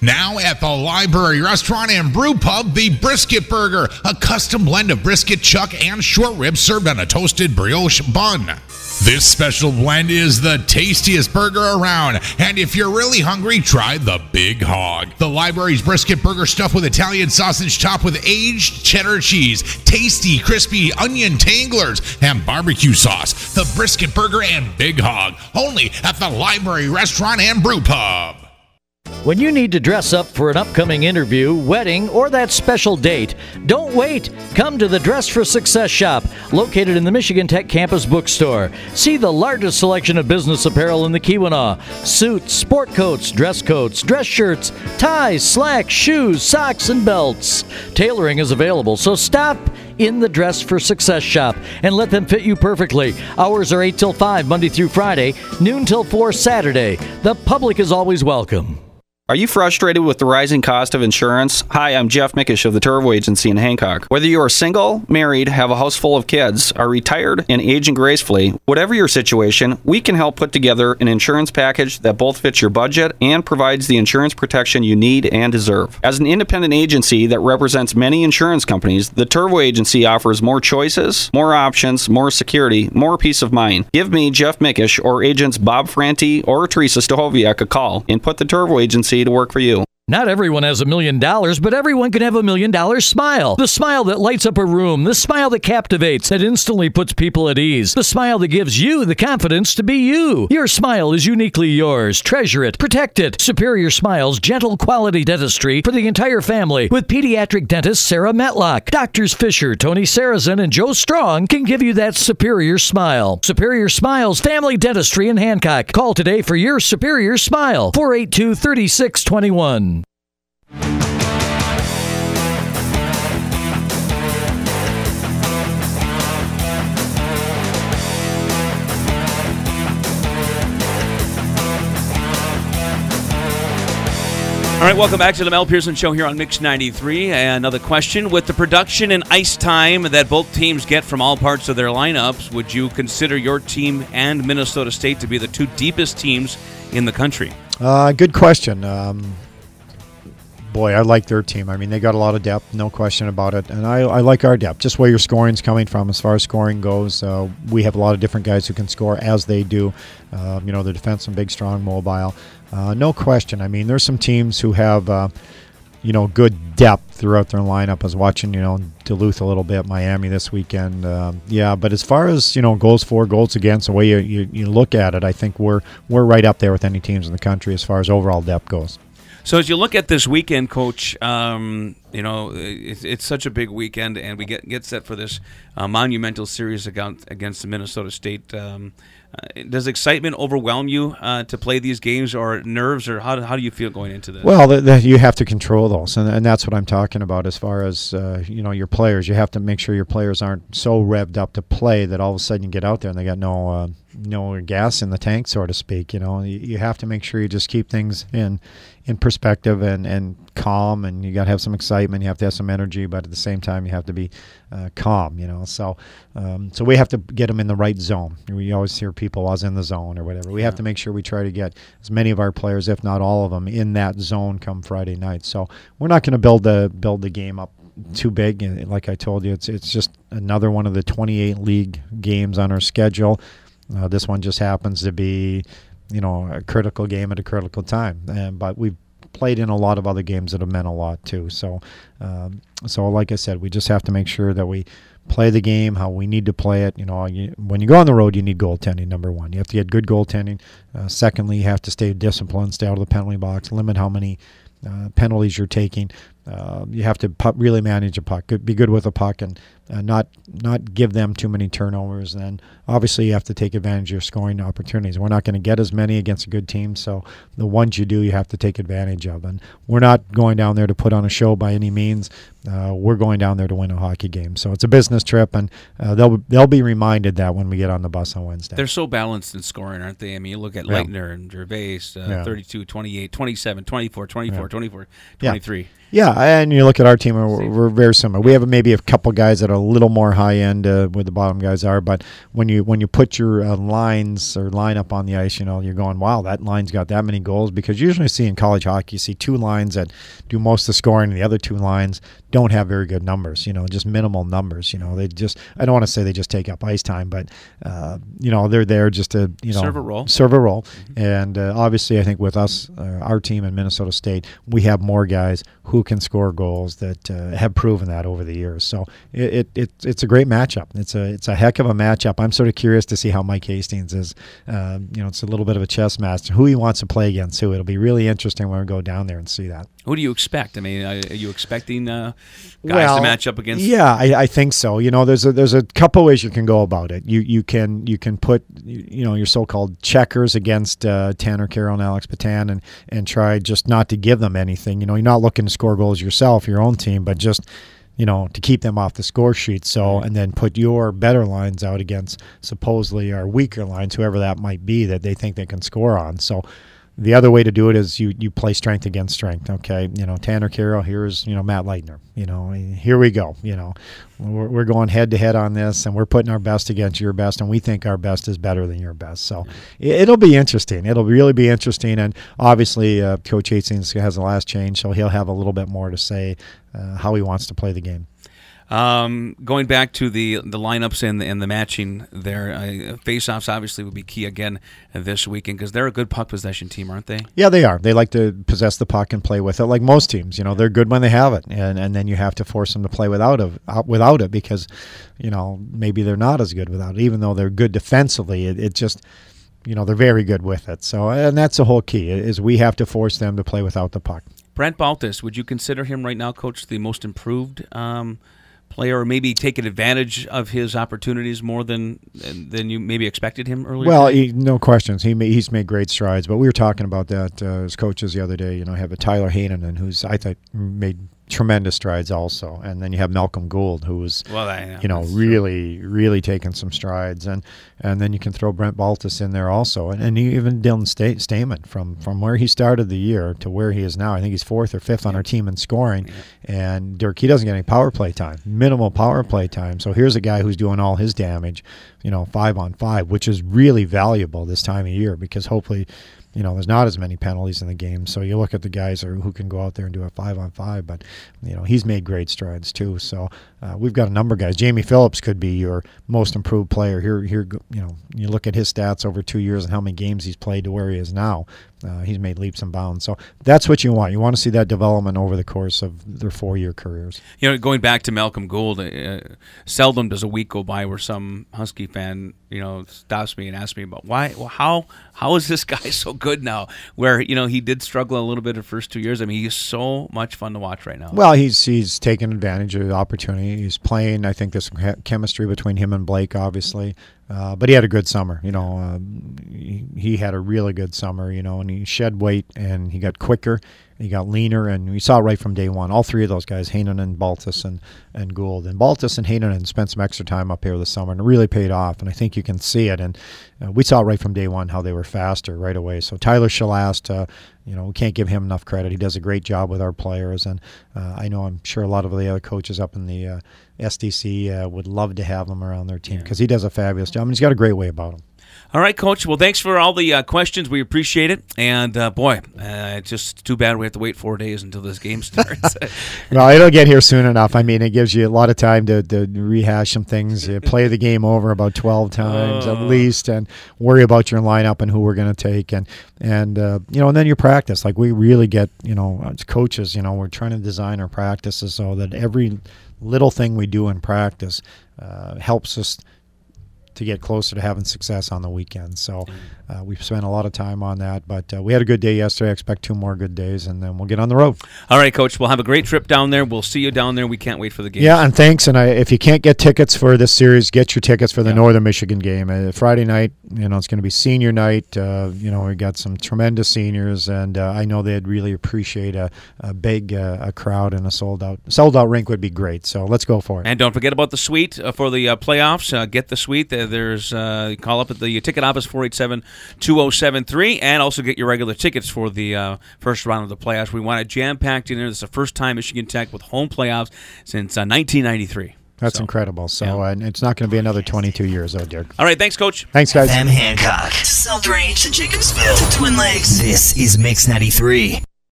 Now at the Library Restaurant and Brew Pub, the Brisket Burger, a custom blend of brisket, chuck, and short ribs served on a toasted brioche bun. This special blend is the tastiest burger around, and if you're really hungry, try the Big Hog. The Library's Brisket Burger stuffed with Italian sausage topped with aged cheddar cheese, tasty, crispy onion tanglers, and barbecue sauce. The Brisket Burger and Big Hog, only at the Library Restaurant and Brew Pub. When you need to dress up for an upcoming interview, wedding, or that special date, don't wait. Come to the Dress for Success shop, located in the Michigan Tech Campus Bookstore. See the largest selection of business apparel in the Keweenaw. Suits, sport coats, dress shirts, ties, slacks, shoes, socks, and belts. Tailoring is available, so stop in the Dress for Success shop and let them fit you perfectly. Hours are 8 till 5, Monday through Friday, noon till 4 Saturday. The public is always welcome. Are you frustrated with the rising cost of insurance? Hi, I'm Jeff Mickish of the Turvo Agency in Hancock. Whether you are single, married, have a house full of kids, are retired, and aging gracefully, whatever your situation, we can help put together an insurance package that both fits your budget and provides the insurance protection you need and deserve. As an independent agency that represents many insurance companies, the Turvo Agency offers more choices, more options, more security, more peace of mind. Give me, Jeff Mickish, or agents Bob Franti or Teresa Stahoviak a call and put the Turvo Agency to work for you. Not everyone has $1 million, but everyone can have $1 million smile. The smile that lights up a room. The smile that captivates, that instantly puts people at ease. The smile that gives you the confidence to be you. Your smile is uniquely yours. Treasure it. Protect it. Superior Smiles, gentle quality dentistry for the entire family with pediatric dentist Sarah Metlock. Doctors Fisher, Tony Sarazin, and Joe Strong can give you that superior smile. Superior Smiles, family dentistry in Hancock. Call today for your superior smile. 482-3621. All right, welcome back to the Mel Pearson Show here on Mix 93. Another question. With the production and ice time that both teams get from all parts of their lineups, would you consider your team and Minnesota State to be the two deepest teams in the country? Good question. Boy, I like their team. I mean, they got a lot of depth, no question about it. And I like our depth, just where your scoring's coming from as far as scoring goes. We have a lot of different guys who can score as they do. The defenseman, big, strong, mobile. No question. I mean, there's some teams who have, good depth throughout their lineup. I was watching, Duluth a little bit, Miami this weekend. But as far as, goals for, goals against, the way you look at it, I think we're right up there with any teams in the country as far as overall depth goes. So as you look at this weekend, Coach, it's such a big weekend, and we get set for this monumental series against the Minnesota State. Does excitement overwhelm you to play these games, or nerves, or how do you feel going into this? Well, you have to control those, and that's what I'm talking about as far as your players. You have to make sure your players aren't so revved up to play that all of a sudden you get out there and they got no gas in the tank, so to speak. You have to make sure you just keep things in perspective and calm, and you got to have some excitement. You have to have some energy, but at the same time, you have to be calm. So we have to get them in the right zone. We always hear people, "I was in the zone" or whatever. We have to make sure we try to get as many of our players, if not all of them, in that zone come Friday night. So we're not going to build the game up too big. And like I told you, it's just another one of the 28 league games on our schedule. This one just happens to be, a critical game at a critical time. But we've played in a lot of other games that have meant a lot too. So like I said, we just have to make sure that we play the game how we need to play it. When you go on the road, you need goaltending, number one. You have to get good goaltending. Secondly, you have to stay disciplined, stay out of the penalty box, limit how many penalties you're taking. You have to really manage a puck, be good with a puck, and not give them too many turnovers. And then obviously you have to take advantage of your scoring opportunities. We're not going to get as many against a good team, so the ones you do, you have to take advantage of. And we're not going down there to put on a show by any means. We're going down there to win a hockey game. So it's a business trip, and they'll be reminded that when we get on the bus on Wednesday. They're so balanced in scoring, aren't they? I mean, you look at Leitner and Gervais, 32, 28, 27, 24, 24, 24, 23. Yeah, Yeah, and you look at our team, we're very similar. We have maybe a couple guys that are a little more high end where the bottom guys are, but when you put your lines or lineup on the ice, you're going, wow, that line's got that many goals, because usually you see in college hockey, you see two lines that do most of the scoring, and the other two lines don't have very good numbers, just minimal numbers. They just, I don't want to say they just take up ice time, but they're there just to serve a role. Mm-hmm. And obviously, I think with us, our team in Minnesota State, we have more guys who can score goals that have proven that over the years. So it's a great matchup. It's a heck of a matchup. I'm sort of curious to see how Mike Hastings is. It's a little bit of a chess master. Who he wants to play against who. It'll be really interesting when we go down there and see that. Who do you expect? I mean, are you expecting guys to match up against? Yeah, I think so. There's a couple ways you can go about it. You can put your so-called checkers against Tanner Carroll and Alex Patan and try just not to give them anything. You're not looking to score goals yourself, your own team, but just to keep them off the score sheet. So, and then put your better lines out against supposedly our weaker lines, whoever that might be, that they think they can score on. So the other way to do it is you play strength against strength. Okay, Tanner Carroll, here's Matt Leitner. Here we go. We're going head to head on this, and we're putting our best against your best, and we think our best is better than your best. So it'll be interesting. It'll really be interesting, and obviously Coach Hastings has the last change, so he'll have a little bit more to say how he wants to play the game. Going back to the lineups and the matching there, face-offs obviously would be key again this weekend, because they're a good puck possession team, aren't they? Yeah, they are. They like to possess the puck and play with it, like most teams. They're good when they have it, and then you have to force them to play without it, because maybe they're not as good without it, even though they're good defensively. It just they're very good with it. So, and that's the whole key, is we have to force them to play without the puck. Brent Baltus, would you consider him right now, Coach, the most improved player, or maybe taking advantage of his opportunities more than you maybe expected him earlier? Well, no questions. He's made great strides, but we were talking about that as coaches the other day. Have a Tyler Heinonen, who's I think made tremendous strides also, and then you have Malcolm Gould, who was really taking some strides, and then you can throw Brent Baltus in there also, and even Dylan Stamen from where he started the year to where he is now. I think he's 4th or 5th on our team in scoring, and Dirk, he doesn't get any power play time, minimal power play time. So here's a guy who's doing all his damage, 5-on-5, which is really valuable this time of year, because hopefully there's not as many penalties in the game. So you look at the guys who can go out there and do a 5-on-5, but, he's made great strides too. So we've got a number of guys. Jamie Phillips could be your most improved player. Here, you look at his stats over 2 years and how many games he's played to where he is now. He's made leaps and bounds. So that's what you want. You want to see that development over the course of their 4-year careers. Going back to Malcolm Gould, seldom does a week go by where some Husky fan, stops me and asks me about why. Well, how is this guy so good now? Where he did struggle a little bit the first 2 years. I mean, he's so much fun to watch right now. Well, he's taken advantage of the opportunity. He's playing. I think there's chemistry between him and Blake, obviously. But he had a good summer, he had a really good summer, and he shed weight and he got quicker, he got leaner, and we saw right from day one, all three of those guys, Heinonen, Baltus, and Gould. And Baltus and Heinonen spent some extra time up here this summer, and it really paid off, and I think you can see it. And we saw right from day one how they were faster right away. So Tyler Shalast, we can't give him enough credit. He does a great job with our players, and I'm sure a lot of the other coaches up in the SDC would love to have him around their team, because he does a fabulous job, and he's got a great way about him. All right, Coach. Well, thanks for all the questions. We appreciate it. And, it's just too bad we have to wait 4 days until this game starts. Well, it'll get here soon enough. I mean, it gives you a lot of time to rehash some things, play the game over about 12 times at least, and worry about your lineup and who we're going to take. And then your practice. Like, we really get, as coaches, we're trying to design our practices so that every little thing we do in practice helps us to get closer to having success on the weekend. So we've spent a lot of time on that, but we had a good day yesterday. I expect 2 more good days, and then we'll get on the road. All right, Coach. We'll have a great trip down there. We'll see you down there. We can't wait for the game. Yeah, and thanks. And if you can't get tickets for this series, get your tickets for the Northern Michigan game. Friday night, it's going to be senior night. We got some tremendous seniors, and I know they'd really appreciate a big crowd, and a sold out rink would be great. So let's go for it. And don't forget about the suite for the playoffs. Get the suite. There's call up at the ticket office 487-2073, and also get your regular tickets for the first round of the playoffs. We want it jam-packed in there. This is the first time Michigan Tech with home playoffs since 1993. That's incredible. So it's not going to be another 22 years, Dirk. All right, thanks, Coach. Thanks, guys. Hancock, to South Range, to Jacobsville, to Twin Lakes. This is Mix 93.